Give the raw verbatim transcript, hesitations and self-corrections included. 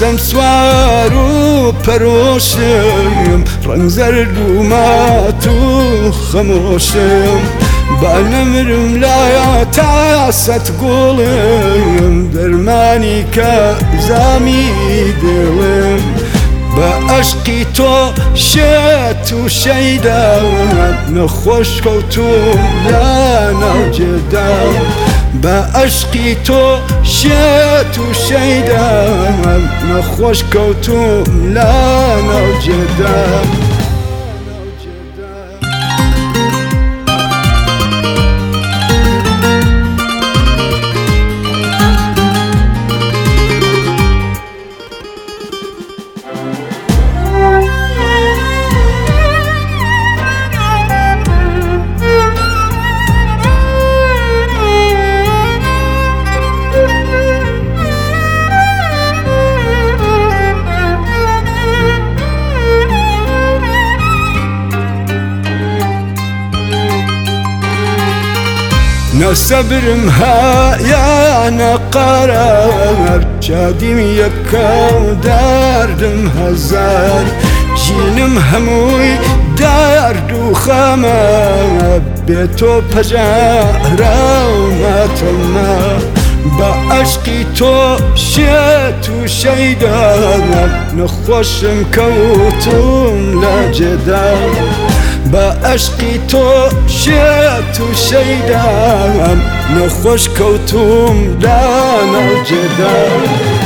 دەستەم سوار و پەرۆشم ڕەنگ زەرد و مات و خەمۆشم با نەمرم لایە تا سەت گوڵم دەرمانی کە زامی دڵم بە عەشقی تۆ شێت و شەیدام نەخۆش کەوتوم لە ناو جێدام بە عەشقی تۆ شێت و شەیدام نەخۆش کەوتوم لە ناو جێدام نەسەبرم هایانە قەرار شادیم یەکە و دەردم هەزار ژینم هەمووی دەرد و خەمە بێ تۆ پەژارە و ماتەمە بە عەشقی تۆ شێت و شەیدام نەخۆشم کەوتوم لە جێدام بە عەشقی تۆ شێت و شەیدام نەخۆش کەوتوم لە ناو جێدام